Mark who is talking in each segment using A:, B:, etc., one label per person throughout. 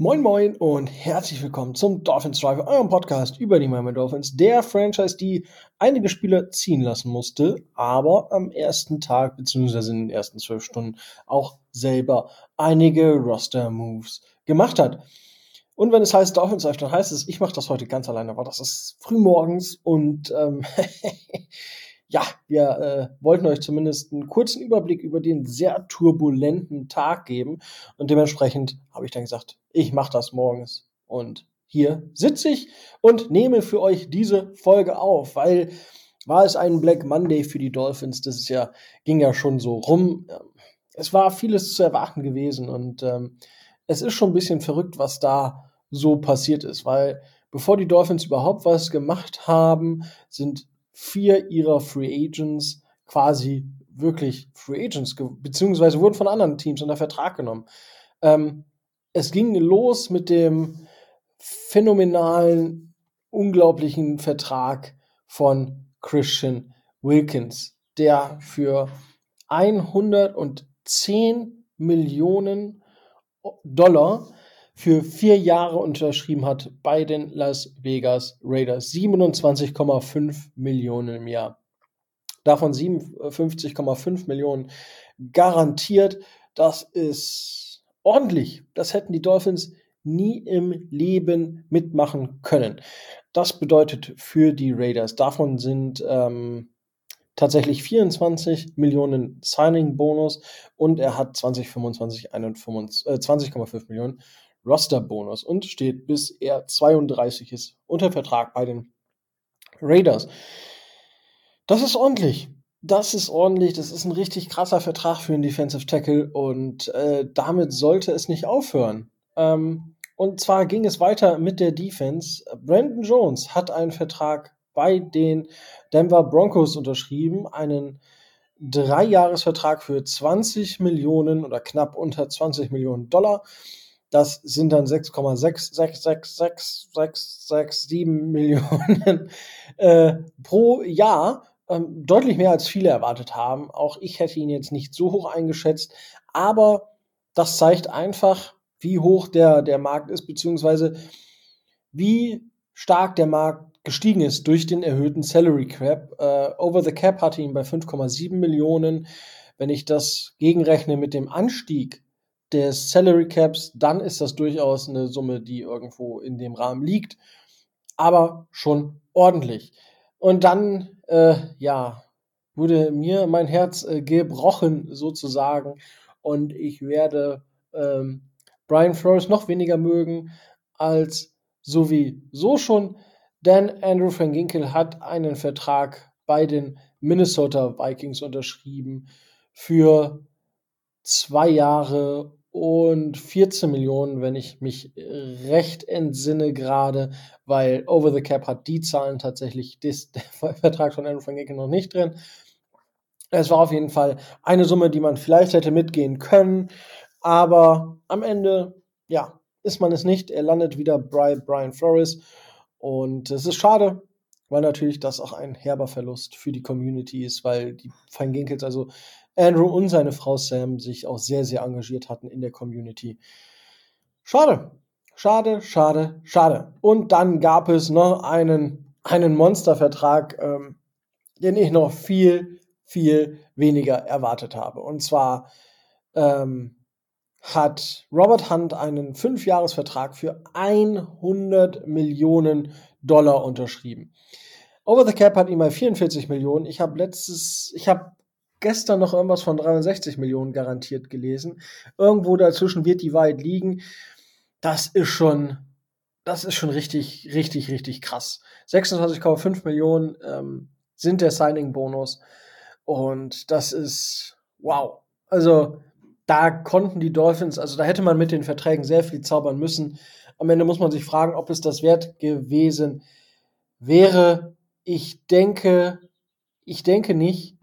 A: Moin Moin und herzlich willkommen zum Dolphins Drive, eurem Podcast über die Miami Dolphins, der Franchise, die einige Spieler ziehen lassen musste, aber am ersten Tag bzw. in den ersten 12 Stunden auch selber einige Roster-Moves gemacht hat. Und wenn es heißt Dolphins Drive, dann heißt es, ich mache das heute ganz alleine, aber das ist frühmorgens und ja, wir wollten euch zumindest einen kurzen Überblick über den sehr turbulenten Tag geben. Und dementsprechend habe ich dann gesagt, ich mache das morgens. Und hier sitze ich und nehme für euch diese Folge auf, weil war es ein Black Monday für die Dolphins. Das ist ja, ging ja schon so rum. Es war vieles zu erwarten gewesen und es ist schon ein bisschen verrückt, was da so passiert ist, weil bevor die Dolphins überhaupt was gemacht haben, sind 4 ihrer Free Agents quasi wirklich Free Agents, beziehungsweise wurden von anderen Teams unter Vertrag genommen. Es ging los mit dem phänomenalen, unglaublichen Vertrag von Christian Wilkins, der für 110 Millionen Dollar für 4 Jahre unterschrieben hat bei den Las Vegas Raiders. 27,5 Millionen im Jahr. Davon 57,5 Millionen garantiert. Das ist ordentlich. Das hätten die Dolphins nie im Leben mitmachen können. Das bedeutet für die Raiders, davon sind tatsächlich 24 Millionen Signing-Bonus und er hat 2025 20,5 Millionen Roster-Bonus und steht, bis er 32 ist, unter Vertrag bei den Raiders. Das ist ordentlich. Das ist ordentlich. Das ist ein richtig krasser Vertrag für einen Defensive Tackle und damit sollte es nicht aufhören. Und zwar ging es weiter mit der Defense. Brandon Jones hat einen Vertrag bei den Denver Broncos unterschrieben, einen 3-Jahres-Vertrag für 20 Millionen oder knapp unter 20 Millionen Dollar. Das sind dann 6,666667 Millionen pro Jahr. Deutlich mehr als viele erwartet haben. Auch ich hätte ihn jetzt nicht so hoch eingeschätzt, aber das zeigt einfach, wie hoch der Markt ist, beziehungsweise wie stark der Markt gestiegen ist durch den erhöhten Salary Cap. Over the Cap hatte ihn bei 5,7 Millionen. Wenn ich das gegenrechne mit dem Anstieg des Salary Caps, dann ist das durchaus eine Summe, die irgendwo in dem Rahmen liegt, aber schon ordentlich. Und dann, wurde mir mein Herz gebrochen sozusagen und ich werde Brian Flores noch weniger mögen als sowieso schon, denn Andrew Van Ginkel hat einen Vertrag bei den Minnesota Vikings unterschrieben für 2 Jahre und 14 Millionen, wenn ich mich recht entsinne gerade, weil Over the Cap hat die Zahlen tatsächlich, der Vertrag von Andrew Van Ginkel noch nicht drin. Es war auf jeden Fall eine Summe, die man vielleicht hätte mitgehen können, aber am Ende, ja, ist man es nicht. Er landet wieder bei Brian Flores und es ist schade, weil natürlich das auch ein herber Verlust für die Community ist, weil die Van Ginkels, also Andrew und seine Frau Sam, sich auch sehr, sehr engagiert hatten in der Community. Schade. Schade, schade, schade. Und dann gab es noch einen Monstervertrag, den ich noch viel, viel weniger erwartet habe. Und zwar hat Robert Hunt einen 5-Jahres-Vertrag für 100 Millionen Dollar unterschrieben. Over the Cap hat ihn bei 44 Millionen. Ich habe gestern noch irgendwas von 63 Millionen garantiert gelesen. Irgendwo dazwischen wird die Wahrheit liegen. Das ist schon richtig, richtig, richtig krass. 26,5 Millionen sind der Signing-Bonus. Und das ist wow. Also, da konnten die Dolphins, also da hätte man mit den Verträgen sehr viel zaubern müssen. Am Ende muss man sich fragen, ob es das wert gewesen wäre. Ich denke nicht.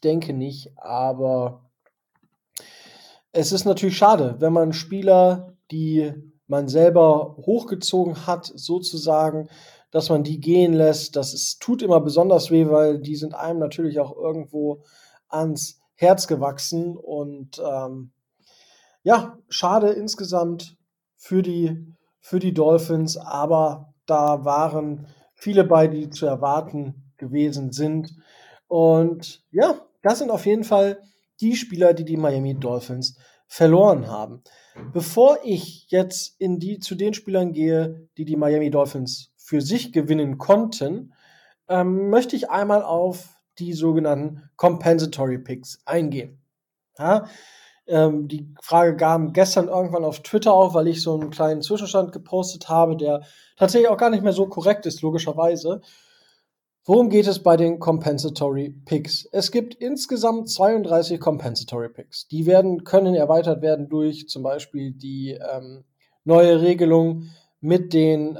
A: Aber es ist natürlich schade, wenn man Spieler, die man selber hochgezogen hat, sozusagen, dass man die gehen lässt. Tut immer besonders weh, weil die sind einem natürlich auch irgendwo ans Herz gewachsen. Und schade insgesamt für die Dolphins, aber da waren viele bei, die zu erwarten gewesen sind. Und ja, das sind auf jeden Fall die Spieler, die Miami Dolphins verloren haben. Bevor ich jetzt zu den Spielern gehe, die Miami Dolphins für sich gewinnen konnten, möchte ich einmal auf die sogenannten Compensatory Picks eingehen. Ja, die Frage kam gestern irgendwann auf Twitter auf, weil ich so einen kleinen Zwischenstand gepostet habe, der tatsächlich auch gar nicht mehr so korrekt ist, logischerweise. Worum geht es bei den Compensatory Picks? Es gibt insgesamt 32 Compensatory Picks. Die können erweitert werden durch zum Beispiel die neue Regelung mit den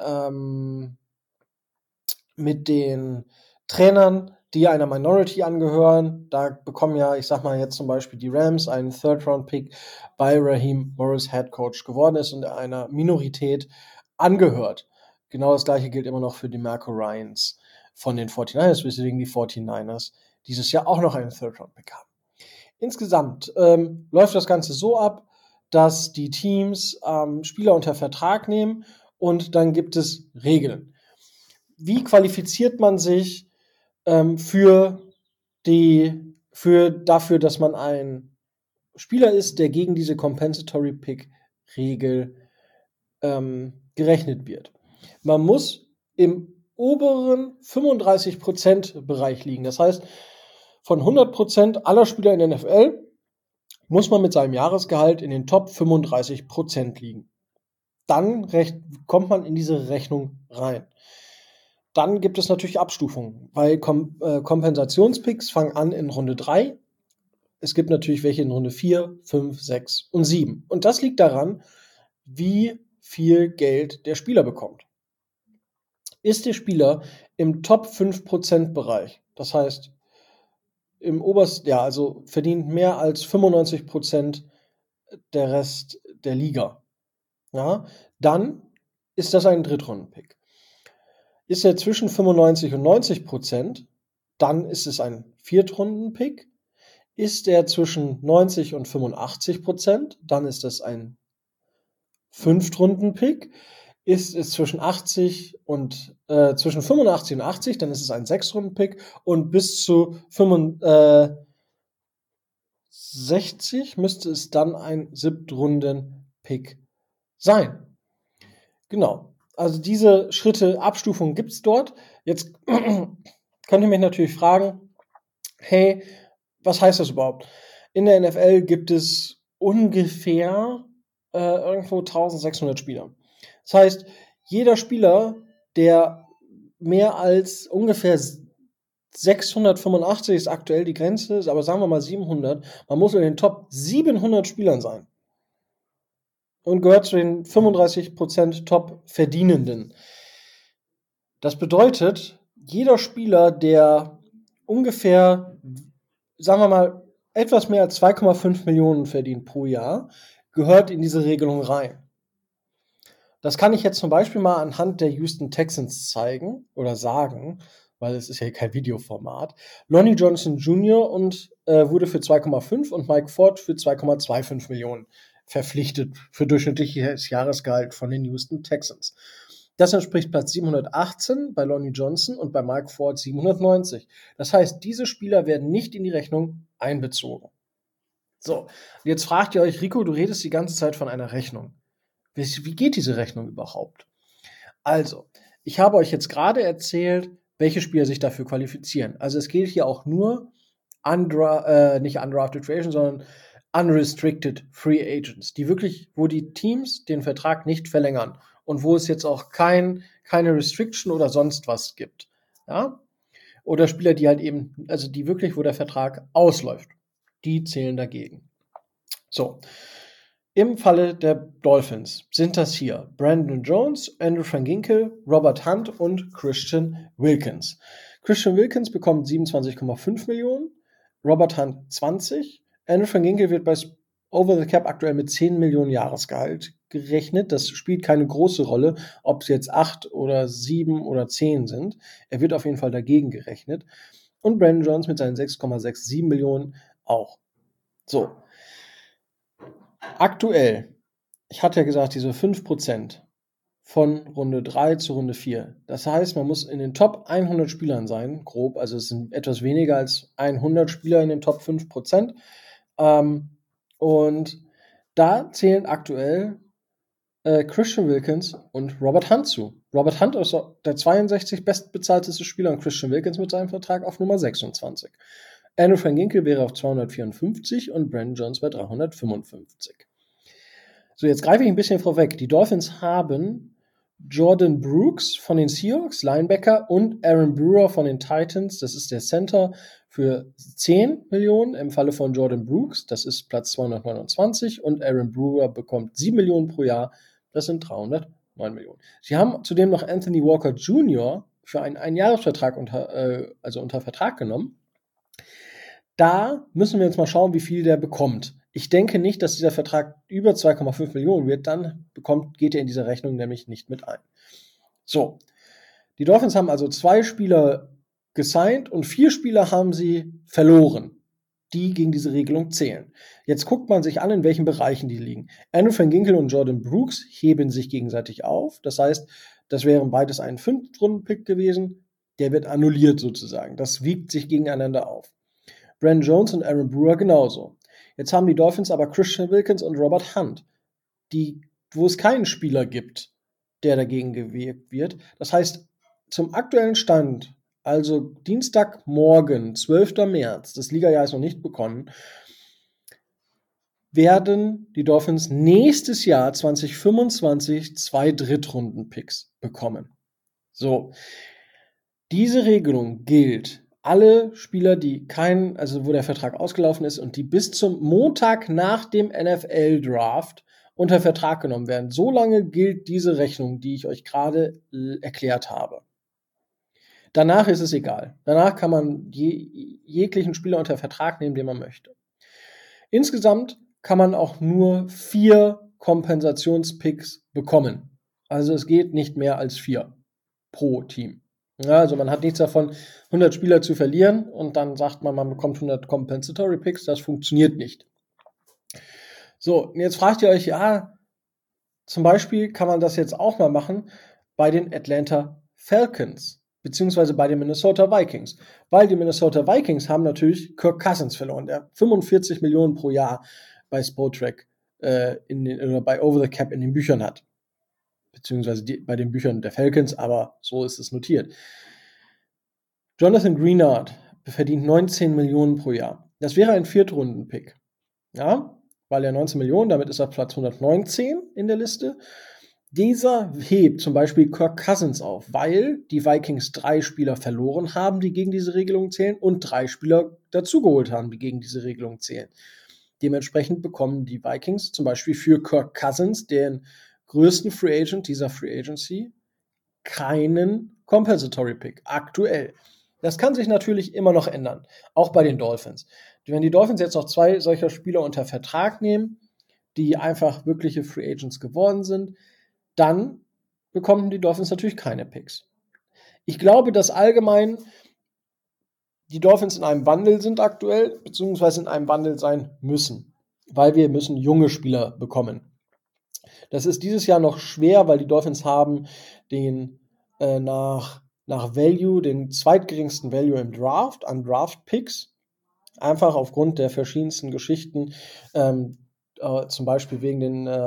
A: Trainern, die einer Minority angehören. Da bekommen ja, ich sag mal jetzt zum Beispiel die Rams einen Third-Round-Pick, weil Raheem Morris Head Coach geworden ist und einer Minorität angehört. Genau das gleiche gilt immer noch für die Marco Ryans von den 49ers, weswegen die 49ers dieses Jahr auch noch einen Third-Round-Pick haben. Insgesamt läuft das Ganze so ab, dass die Teams Spieler unter Vertrag nehmen und dann gibt es Regeln. Wie qualifiziert man sich dafür, dass man ein Spieler ist, der gegen diese Compensatory Pick Regel gerechnet wird? Man muss im oberen 35% Bereich liegen. Das heißt, von 100% aller Spieler in der NFL muss man mit seinem Jahresgehalt in den Top 35% liegen. Dann kommt man in diese Rechnung rein. Dann gibt es natürlich Abstufungen, weil Kompensationspicks fangen an in Runde 3. Es gibt natürlich welche in Runde 4, 5, 6 und 7. Und das liegt daran, wie viel Geld der Spieler bekommt. Ist der Spieler im Top 5% Bereich, das heißt im obersten, also verdient mehr als 95% der Rest der Liga, ja, dann ist das ein Drittrunden-Pick. Ist er zwischen 95 und 90%, dann ist es ein Viertrunden-Pick. Ist er zwischen 90 und 85%, dann ist es ein Fünftrunden-Pick. Ist es zwischen 85 und 80, dann ist es ein Sechstrunden-Pick. Und bis zu 65 müsste es dann ein Siebtrunden-Pick sein. Genau. Also diese Abstufung gibt es dort. Jetzt könnt ihr mich natürlich fragen, hey, was heißt das überhaupt? In der NFL gibt es ungefähr irgendwo 1600 Spieler. Das heißt, jeder Spieler, der mehr als ungefähr 685 ist aktuell die Grenze, aber sagen wir mal 700, man muss in den Top 700 Spielern sein. Und gehört zu den 35% Top-Verdienenden. Das bedeutet, jeder Spieler, der ungefähr, sagen wir mal, etwas mehr als 2,5 Millionen verdient pro Jahr, gehört in diese Regelung rein. Das kann ich jetzt zum Beispiel mal anhand der Houston Texans zeigen oder sagen, weil es ist ja kein Videoformat. Lonnie Johnson Jr. Wurde für 2,5 und Mike Ford für 2,25 Millionen verpflichtet für durchschnittliches Jahresgehalt von den Houston Texans. Das entspricht Platz 718 bei Lonnie Johnson und bei Mike Ford 790. Das heißt, diese Spieler werden nicht in die Rechnung einbezogen. So, jetzt fragt ihr euch, Rico, du redest die ganze Zeit von einer Rechnung. Wie geht diese Rechnung überhaupt? Also, ich habe euch jetzt gerade erzählt, welche Spieler sich dafür qualifizieren. Also es geht hier auch nur nicht undrafted free agents, sondern unrestricted free agents, wo die Teams den Vertrag nicht verlängern und wo es jetzt auch keine Restriction oder sonst was gibt. Ja? Oder Spieler, die halt eben, also die wirklich, wo der Vertrag ausläuft, die zählen dagegen. So. Im Falle der Dolphins sind das hier Brandon Jones, Andrew Van Ginkel, Robert Hunt und Christian Wilkins. Christian Wilkins bekommt 27,5 Millionen, Robert Hunt 20. Andrew Van Ginkel wird bei Over the Cap aktuell mit 10 Millionen Jahresgehalt gerechnet. Das spielt keine große Rolle, ob es jetzt 8 oder 7 oder 10 sind. Er wird auf jeden Fall dagegen gerechnet. Und Brandon Jones mit seinen 6,67 Millionen auch. So. Aktuell ich hatte ja gesagt, diese 5% von Runde 3 zu Runde 4. Das heißt, man muss in den Top 100 Spielern sein, grob. Also es sind etwas weniger als 100 Spieler in den Top 5%. Und da zählen aktuell Christian Wilkins und Robert Hunt zu. Robert Hunt ist der 62 bestbezahlteste Spieler und Christian Wilkins mit seinem Vertrag auf Nummer 26. Andrew Van Ginkel wäre auf 254 und Brandon Jones bei 355. So, jetzt greife ich ein bisschen vorweg. Die Dolphins haben Jordan Brooks von den Seahawks, Linebacker, und Aaron Brewer von den Titans, das ist der Center, für 10 Millionen im Falle von Jordan Brooks, das ist Platz 229, und Aaron Brewer bekommt 7 Millionen pro Jahr, das sind 309 Millionen. Sie haben zudem noch Anthony Walker Jr. für einen Einjahresvertrag unter Vertrag genommen. Da müssen wir jetzt mal schauen, wie viel der bekommt. Ich denke nicht, dass dieser Vertrag über 2,5 Millionen wird, dann geht er in diese Rechnung nämlich nicht mit ein. So, die Dolphins haben also 2 Spieler gesigned und 4 Spieler haben sie verloren, die gegen diese Regelung zählen. Jetzt guckt man sich an, in welchen Bereichen die liegen. Andrew Van Ginkel und Jordan Brooks heben sich gegenseitig auf. Das heißt, das wären beides ein 5-Runden-Pick gewesen. Der wird annulliert sozusagen. Das wiegt sich gegeneinander auf. Brandon Jones und Aaron Brewer genauso. Jetzt haben die Dolphins aber Christian Wilkins und Robert Hunt, wo es keinen Spieler gibt, der dagegen gewählt wird. Das heißt, zum aktuellen Stand, also Dienstagmorgen, 12. März, das Ligajahr ist noch nicht begonnen, werden die Dolphins nächstes Jahr 2025 2 Drittrunden-Picks bekommen. So, diese Regelung gilt alle Spieler, wo der Vertrag ausgelaufen ist und die bis zum Montag nach dem NFL-Draft unter Vertrag genommen werden. So lange gilt diese Rechnung, die ich euch gerade erklärt habe. Danach ist es egal. Danach kann man jeglichen Spieler unter Vertrag nehmen, den man möchte. Insgesamt kann man auch nur 4 Kompensationspicks bekommen. Also es geht nicht mehr als 4 pro Team. Ja, also man hat nichts davon, 100 Spieler zu verlieren und dann sagt man, man bekommt 100 Compensatory Picks. Das funktioniert nicht. So, und jetzt fragt ihr euch, ja, zum Beispiel kann man das jetzt auch mal machen bei den Atlanta Falcons, beziehungsweise bei den Minnesota Vikings. Weil die Minnesota Vikings haben natürlich Kirk Cousins verloren, der 45 Millionen pro Jahr bei Spotrac oder bei Over the Cap in den Büchern hat. Beziehungsweise bei den Büchern der Falcons, aber so ist es notiert. Jonathan Greenard verdient 19 Millionen pro Jahr. Das wäre ein Viertrunden-Pick. Ja, weil er 19 Millionen, damit ist er Platz 119 in der Liste. Dieser hebt zum Beispiel Kirk Cousins auf, weil die Vikings 3 Spieler verloren haben, die gegen diese Regelung zählen, und 3 Spieler dazugeholt haben, die gegen diese Regelung zählen. Dementsprechend bekommen die Vikings zum Beispiel für Kirk Cousins, den größten Free Agent dieser Free Agency, keinen Compensatory Pick aktuell. Das kann sich natürlich immer noch ändern, auch bei den Dolphins. Wenn die Dolphins jetzt noch 2 solcher Spieler unter Vertrag nehmen, die einfach wirkliche Free Agents geworden sind, dann bekommen die Dolphins natürlich keine Picks. Ich glaube, dass allgemein die Dolphins in einem Wandel sind aktuell, beziehungsweise in einem Wandel sein müssen, weil wir müssen junge Spieler bekommen. Das ist dieses Jahr noch schwer, weil die Dolphins haben den nach Value, den zweitgeringsten Value im Draft, an Draft-Picks, einfach aufgrund der verschiedensten Geschichten, zum Beispiel wegen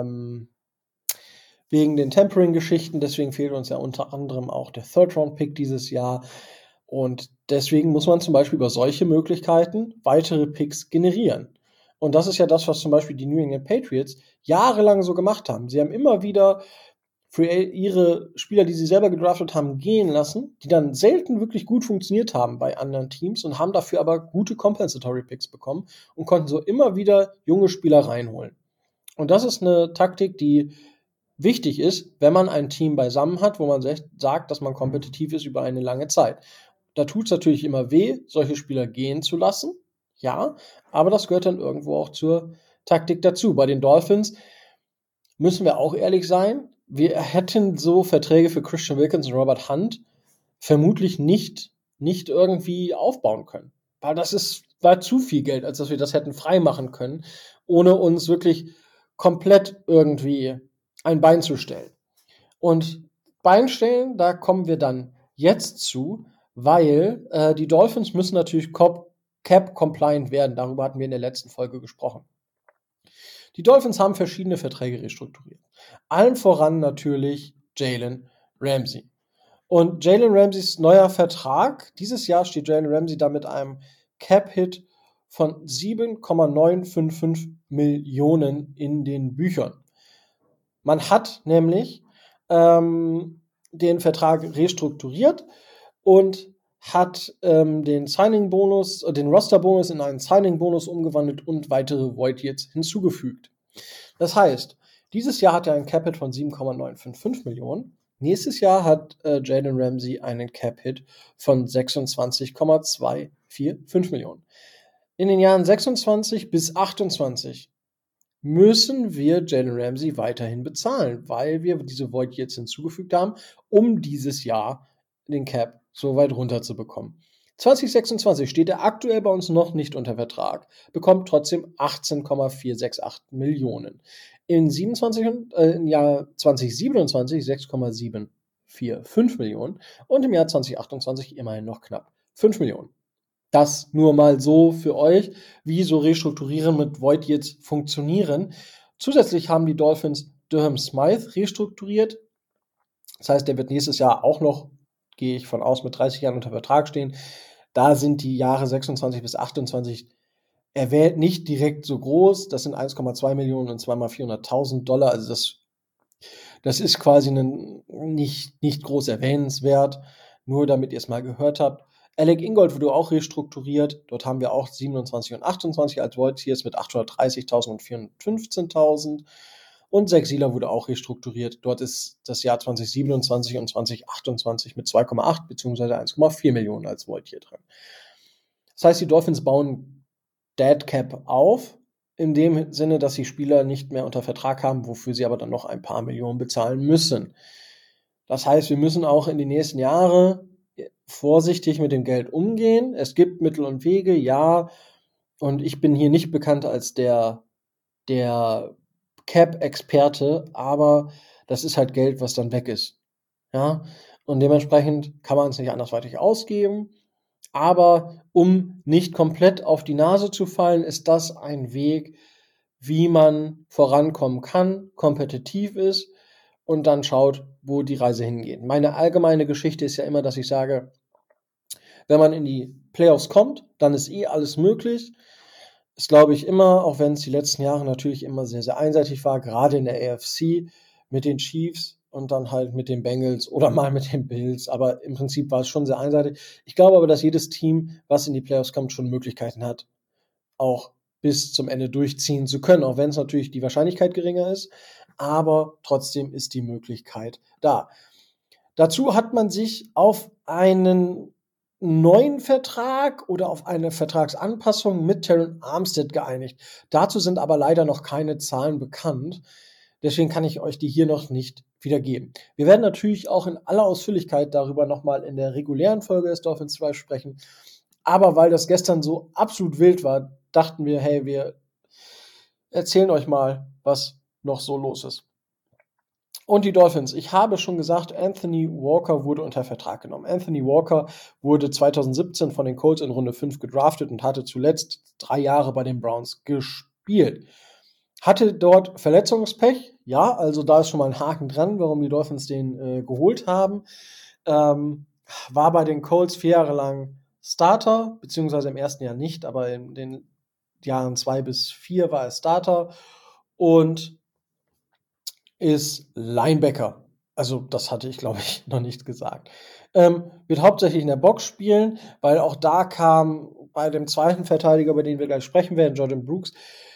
A: den Tampering-Geschichten. Deswegen fehlt uns ja unter anderem auch der Third-Round-Pick dieses Jahr. Und deswegen muss man zum Beispiel über solche Möglichkeiten weitere Picks generieren. Und das ist ja das, was zum Beispiel die New England Patriots jahrelang so gemacht haben. Sie haben immer wieder für ihre Spieler, die sie selber gedraftet haben, gehen lassen, die dann selten wirklich gut funktioniert haben bei anderen Teams und haben dafür aber gute Compensatory Picks bekommen und konnten so immer wieder junge Spieler reinholen. Und das ist eine Taktik, die wichtig ist, wenn man ein Team beisammen hat, wo man sagt, dass man kompetitiv ist über eine lange Zeit. Da tut es natürlich immer weh, solche Spieler gehen zu lassen, ja, aber das gehört dann irgendwo auch zur Taktik dazu. Bei den Dolphins müssen wir auch ehrlich sein, wir hätten so Verträge für Christian Wilkins und Robert Hunt vermutlich nicht irgendwie aufbauen können. Weil war zu viel Geld, als dass wir das hätten freimachen können, ohne uns wirklich komplett irgendwie ein Bein zu stellen. Und Beinstellen, da kommen wir dann jetzt zu, weil die Dolphins müssen natürlich Cap-compliant werden. Darüber hatten wir in der letzten Folge gesprochen. Die Dolphins haben verschiedene Verträge restrukturiert. Allen voran natürlich Jalen Ramsey. Und Jalen Ramseys neuer Vertrag, dieses Jahr steht Jalen Ramsey da mit einem Cap-Hit von 7,955 Millionen in den Büchern. Man hat nämlich den Vertrag restrukturiert und hat den Signing-Bonus, den Roster-Bonus in einen Signing-Bonus umgewandelt und weitere Void Years hinzugefügt. Das heißt, dieses Jahr hat er einen Cap-Hit von 7,955 Millionen. Nächstes Jahr hat Jalen Ramsey einen Cap-Hit von 26,245 Millionen. In den Jahren 26 bis 28 müssen wir Jalen Ramsey weiterhin bezahlen, weil wir diese Void jetzt hinzugefügt haben, um dieses Jahr den Cap so weit runter zu bekommen. 2026 steht er aktuell bei uns noch nicht unter Vertrag, bekommt trotzdem 18,468 Millionen. Im Jahr 2027 6,745 Millionen und im Jahr 2028 immerhin noch knapp 5 Millionen. Das nur mal so für euch, wie so Restrukturieren mit Void jetzt funktionieren. Zusätzlich haben die Dolphins Durham Smythe restrukturiert. Das heißt, der wird nächstes Jahr auch noch, gehe ich von aus, mit 30 Jahren unter Vertrag stehen. Da sind die Jahre 26 bis 28 erwähnt nicht direkt so groß. Das sind 1,2 Millionen und zweimal $400.000. Also das ist quasi nicht groß erwähnenswert. Nur damit ihr es mal gehört habt. Alec Ingold wurde auch restrukturiert. Dort haben wir auch 27 und 28 als Void Years mit 830.000 und 415.000. Und Zach Sieler wurde auch restrukturiert. Dort ist das Jahr 2027 und 2028 mit 2,8 bzw. 1,4 Millionen als Void Year drin. Das heißt, die Dolphins bauen Dead Cap auf, in dem Sinne, dass die Spieler nicht mehr unter Vertrag haben, wofür sie aber dann noch ein paar Millionen bezahlen müssen. Das heißt, wir müssen auch in die nächsten Jahre vorsichtig mit dem Geld umgehen. Es gibt Mittel und Wege, ja. Und ich bin hier nicht bekannt als der Cap-Experte, aber das ist halt Geld, was dann weg ist. Ja. Und dementsprechend kann man es nicht andersweitig ausgeben. Aber um nicht komplett auf die Nase zu fallen, ist das ein Weg, wie man vorankommen kann, kompetitiv ist und dann schaut, wo die Reise hingeht. Meine allgemeine Geschichte ist ja immer, dass ich sage, wenn man in die Playoffs kommt, dann ist alles möglich. Das glaube ich immer, auch wenn es die letzten Jahre natürlich immer sehr, sehr einseitig war, gerade in der AFC mit den Chiefs und dann halt mit den Bengals oder mal mit den Bills. Aber im Prinzip war es schon sehr einseitig. Ich glaube aber, dass jedes Team, was in die Playoffs kommt, schon Möglichkeiten hat, auch bis zum Ende durchziehen zu können, auch wenn es natürlich die Wahrscheinlichkeit geringer ist. Aber trotzdem ist die Möglichkeit da. Dazu hat man sich auf einen neuen Vertrag oder auf eine Vertragsanpassung mit Terron Armstead geeinigt. Dazu sind aber leider noch keine Zahlen bekannt. Deswegen kann ich euch die hier noch nicht wiedergeben. Wir werden natürlich auch in aller Ausführlichkeit darüber nochmal in der regulären Folge des Dolphins 2 sprechen. Aber weil das gestern so absolut wild war, dachten wir, hey, wir erzählen euch mal, was noch so los ist. Und die Dolphins, ich habe schon gesagt, Anthony Walker wurde unter Vertrag genommen. Anthony Walker wurde 2017 von den Colts in Runde 5 gedraftet und hatte zuletzt 3 Jahre bei den Browns gespielt. Hatte dort Verletzungspech, ja, also da ist schon mal ein Haken dran, warum die Dolphins den geholt haben. War bei den Colts 4 Jahre lang Starter, beziehungsweise im ersten Jahr nicht, aber in den Jahren 2 bis 4 war er Starter und ist Linebacker. Also das hatte ich, glaube ich, noch nicht gesagt. Wird hauptsächlich in der Box spielen, weil auch da kam bei dem zweiten Verteidiger, über den wir gleich sprechen werden, Jordan Brooks,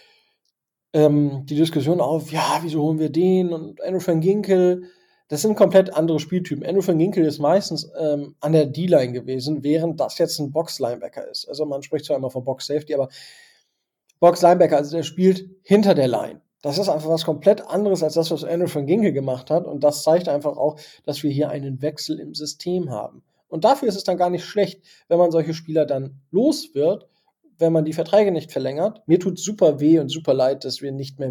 A: die Diskussion auf, ja, wieso holen wir den und Andrew Van Ginkel. Das sind komplett andere Spieltypen. Andrew Van Ginkel ist meistens an der D-Line gewesen, während das jetzt ein Box-Linebacker ist. Also man spricht zwar immer von Box-Safety, aber Box-Linebacker, also der spielt hinter der Line. Das ist einfach was komplett anderes als das, was Andrew Van Ginkel gemacht hat. Und das zeigt einfach auch, dass wir hier einen Wechsel im System haben. Und dafür ist es dann gar nicht schlecht, wenn man solche Spieler dann los wird, wenn man die Verträge nicht verlängert. Mir tut super weh und super leid, dass wir nicht mehr mit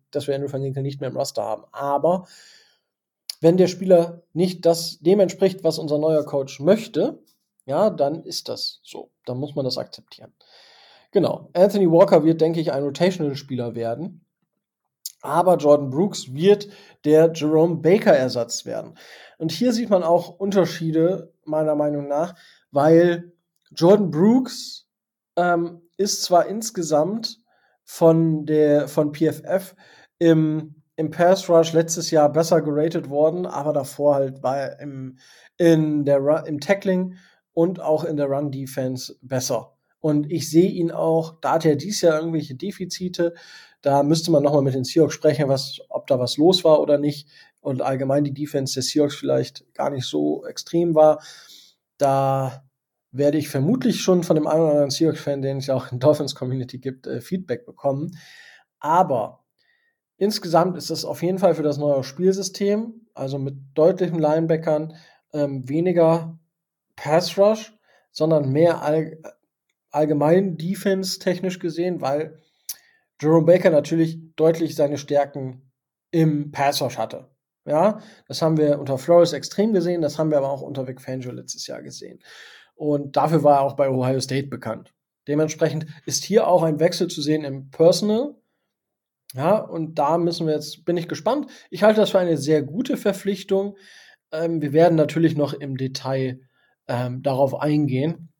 A: dass wir Andrew Van Ginkel nicht mehr im Roster haben. Aber wenn der Spieler nicht dem entspricht, was unser neuer Coach möchte, ja, dann ist das so. Dann muss man das akzeptieren. Genau. Anthony Walker wird, denke ich, ein Rotational-Spieler werden. Aber Jordan Brooks wird der Jerome Baker-Ersatz werden. Und hier sieht man auch Unterschiede, meiner Meinung nach, weil Jordan Brooks ist zwar insgesamt von PFF im Pass Rush letztes Jahr besser geratet worden, aber davor halt war er im Tackling und auch in der Run Defense besser. Und ich sehe ihn auch, da hat er dieses Jahr irgendwelche Defizite, da müsste man nochmal mit den Seahawks sprechen, ob da was los war oder nicht und allgemein die Defense der Seahawks vielleicht gar nicht so extrem war. Da werde ich vermutlich schon von dem einen oder anderen Seahawks-Fan, den es auch in der Dolphins-Community gibt, Feedback bekommen. Aber insgesamt ist es auf jeden Fall für das neue Spielsystem, also mit deutlichen Linebackern, weniger Pass-Rush, sondern mehr allgemein Defense-technisch gesehen, weil Jerome Baker natürlich deutlich seine Stärken im Pass-Rush hatte. Ja, das haben wir unter Flores extrem gesehen, das haben wir aber auch unter Vic Fangio letztes Jahr gesehen. Und dafür war er auch bei Ohio State bekannt. Dementsprechend ist hier auch ein Wechsel zu sehen im Personal. Ja, und da bin ich gespannt. Ich halte das für eine sehr gute Verpflichtung. Wir werden natürlich noch im Detail darauf eingehen,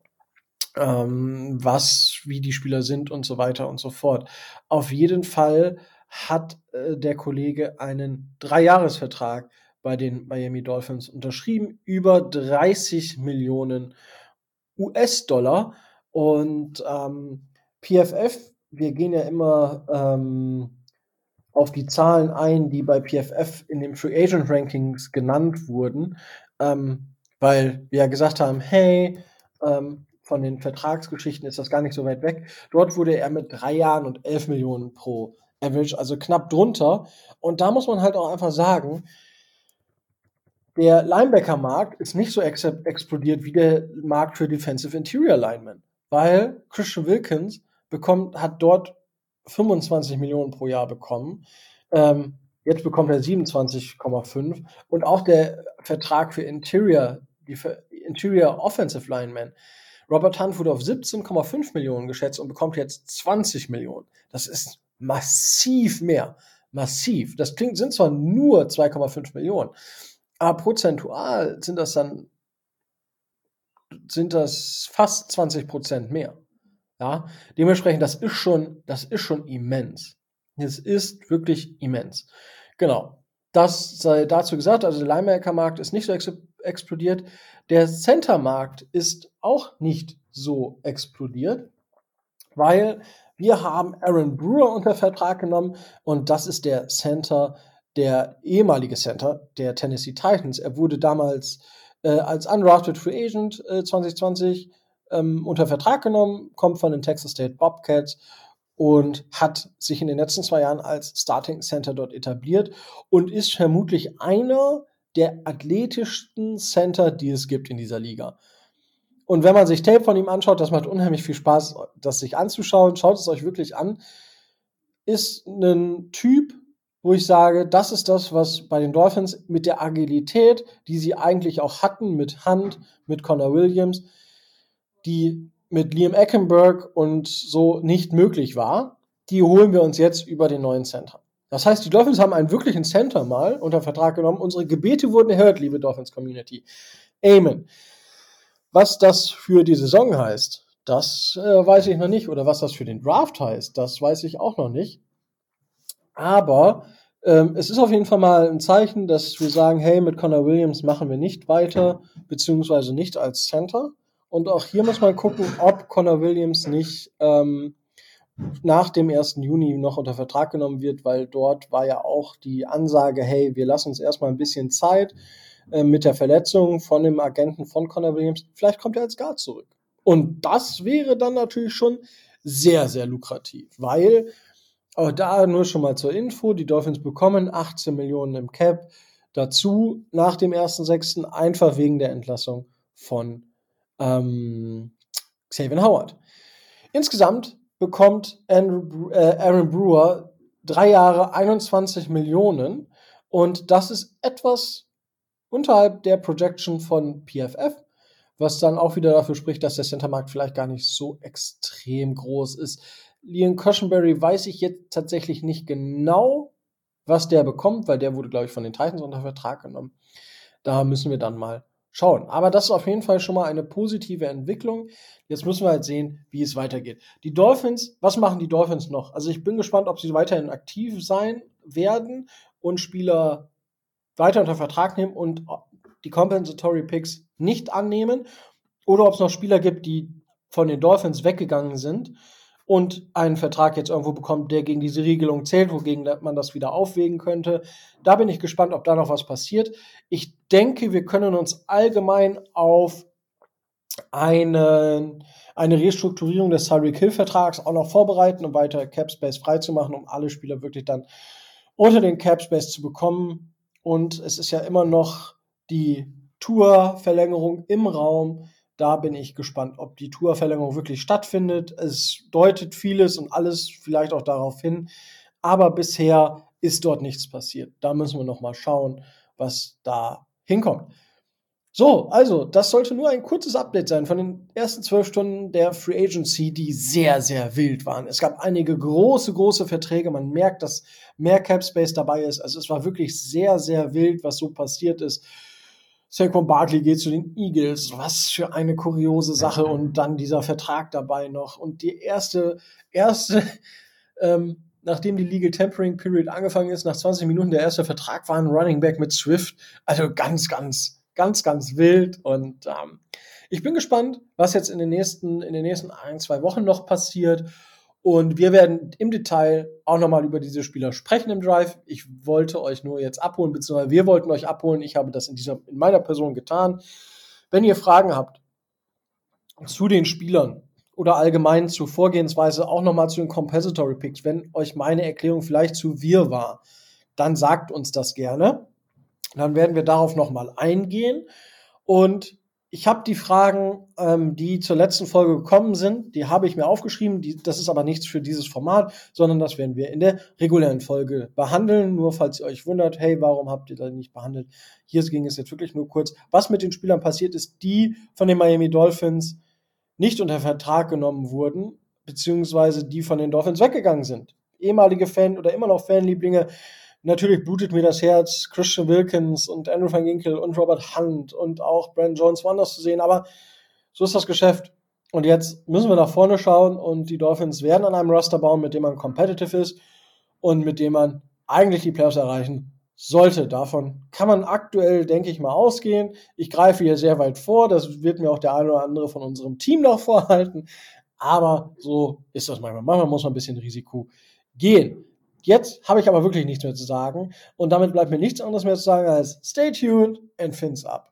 A: wie die Spieler sind und so weiter und so fort. Auf jeden Fall hat der Kollege einen 3-Jahres-Vertrag bei den Miami Dolphins unterschrieben, über 30 Millionen US-Dollar. Und PFF, wir gehen ja immer auf die Zahlen ein, die bei PFF in den Free Agent Rankings genannt wurden, weil wir ja gesagt haben, hey, von den Vertragsgeschichten ist das gar nicht so weit weg. Dort wurde er mit 3 Jahren und 11 Millionen pro Average, also knapp drunter. Und da muss man halt auch einfach sagen, der Linebacker-Markt ist nicht so explodiert wie der Markt für Defensive Interior Linemen, weil Christian Wilkins hat dort 25 Millionen pro Jahr bekommen. Jetzt bekommt er 27,5 und auch der Vertrag für Interior Offensive Linemen. Robert Hunt wurde auf 17,5 Millionen geschätzt und bekommt jetzt 20 Millionen. Das ist massiv mehr. Massiv. Das sind zwar nur 2,5 Millionen, aber prozentual sind das fast 20% mehr. Ja, dementsprechend, das ist schon immens. Es ist wirklich immens. Genau. Das sei dazu gesagt, also der Linebacker-Markt ist nicht so explodiert. Der Center-Markt ist auch nicht so explodiert, weil wir haben Aaron Brewer unter Vertrag genommen und das ist der ehemalige Center der Tennessee Titans. Er wurde damals als Undrafted Free Agent 2020 unter Vertrag genommen, kommt von den Texas State Bobcats und hat sich in den letzten 2 Jahren als Starting Center dort etabliert und ist vermutlich einer der athletischsten Center, die es gibt in dieser Liga. Und wenn man sich Tape von ihm anschaut, das macht unheimlich viel Spaß, das sich anzuschauen. Schaut es euch wirklich an. Ist ein Typ, wo ich sage, das ist das, was bei den Dolphins mit der Agilität, die sie eigentlich auch hatten, mit Hunt, mit Connor Williams, die mit Liam Eckenberg und so nicht möglich war, die holen wir uns jetzt über den neuen Center. Das heißt, die Dolphins haben einen wirklichen Center mal unter Vertrag genommen. Unsere Gebete wurden erhört, liebe Dolphins-Community. Amen. Was das für die Saison heißt, das weiß ich noch nicht. Oder was das für den Draft heißt, das weiß ich auch noch nicht. Aber es ist auf jeden Fall mal ein Zeichen, dass wir sagen, hey, mit Connor Williams machen wir nicht weiter, beziehungsweise nicht als Center. Und auch hier muss man gucken, ob Connor Williams nicht nach dem 1. Juni noch unter Vertrag genommen wird, weil dort war ja auch die Ansage, hey, wir lassen uns erstmal ein bisschen Zeit mit der Verletzung von dem Agenten von Connor Williams. Vielleicht kommt er als Guard zurück. Und das wäre dann natürlich schon sehr, sehr lukrativ, weil auch da nur schon mal zur Info, die Dolphins bekommen 18 Millionen im Cap dazu nach dem 1.6. einfach wegen der Entlassung von Xavier Howard. Insgesamt bekommt Aaron Brewer 3 Jahre 21 Millionen und das ist etwas unterhalb der Projection von PFF, was dann auch wieder dafür spricht, dass der Centermarkt vielleicht gar nicht so extrem groß ist. Liam Cushenberry weiß ich jetzt tatsächlich nicht genau, was der bekommt, weil der wurde, glaube ich, von den Titans unter Vertrag genommen. Da müssen wir dann mal schauen. Aber das ist auf jeden Fall schon mal eine positive Entwicklung. Jetzt müssen wir halt sehen, wie es weitergeht. Die Dolphins, was machen die Dolphins noch? Also ich bin gespannt, ob sie weiterhin aktiv sein werden und Spieler weiter unter Vertrag nehmen und die Compensatory Picks nicht annehmen oder ob es noch Spieler gibt, die von den Dolphins weggegangen sind und einen Vertrag jetzt irgendwo bekommt, der gegen diese Regelung zählt, wogegen man das wieder aufwägen könnte. Da bin ich gespannt, ob da noch was passiert. Ich denke, wir können uns allgemein auf eine Restrukturierung des Tyreek Hill-Vertrags auch noch vorbereiten, um weiter Cap Space freizumachen, um alle Spieler wirklich dann unter den Cap Space zu bekommen. Und es ist ja immer noch die Tour-Verlängerung im Raum. Da bin ich gespannt, ob die Tour-Verlängerung wirklich stattfindet. Es deutet vieles und alles vielleicht auch darauf hin. Aber bisher ist dort nichts passiert. Da müssen wir noch mal schauen, was da hinkommt. So, also, das sollte nur ein kurzes Update sein von den ersten 12 Stunden der Free Agency, die sehr, sehr wild waren. Es gab einige große Verträge. Man merkt, dass mehr Cap Space dabei ist. Also, es war wirklich sehr, sehr wild, was so passiert ist. Saquon Barkley geht zu den Eagles. Was für eine kuriose Sache. Und dann dieser Vertrag dabei noch. Und die erste, nachdem die Legal Tampering Period angefangen ist, nach 20 Minuten der erste Vertrag war ein Running Back mit Swift. Also ganz wild. Und ich bin gespannt, was jetzt in den nächsten 1-2 Wochen noch passiert. Und wir werden im Detail auch nochmal über diese Spieler sprechen im Drive. Ich wollte euch nur jetzt abholen, beziehungsweise wir wollten euch abholen. Ich habe das in meiner Person getan. Wenn ihr Fragen habt zu den Spielern oder allgemein zur Vorgehensweise, auch nochmal zu den Compensatory Picks, wenn euch meine Erklärung vielleicht zu wirr war, dann sagt uns das gerne. Dann werden wir darauf nochmal eingehen. Und ich habe die Fragen, die zur letzten Folge gekommen sind, die habe ich mir aufgeschrieben. Das ist aber nichts für dieses Format, sondern das werden wir in der regulären Folge behandeln. Nur falls ihr euch wundert, hey, warum habt ihr das nicht behandelt? Hier ging es jetzt wirklich nur kurz. Was mit den Spielern passiert ist, die von den Miami Dolphins nicht unter Vertrag genommen wurden, beziehungsweise die von den Dolphins weggegangen sind. Ehemalige Fan oder immer noch Fanlieblinge. Natürlich blutet mir das Herz, Christian Wilkins und Andrew Van Ginkel und Robert Hunt und auch Brandon Jones woanders zu sehen, aber so ist das Geschäft. Und jetzt müssen wir nach vorne schauen und die Dolphins werden an einem Roster bauen, mit dem man competitive ist und mit dem man eigentlich die Playoffs erreichen sollte. Davon kann man aktuell, denke ich mal, ausgehen. Ich greife hier sehr weit vor, das wird mir auch der eine oder andere von unserem Team noch vorhalten, aber so ist das manchmal. Manchmal muss man ein bisschen Risiko gehen. Jetzt habe ich aber wirklich nichts mehr zu sagen und damit bleibt mir nichts anderes mehr zu sagen als stay tuned and fins up.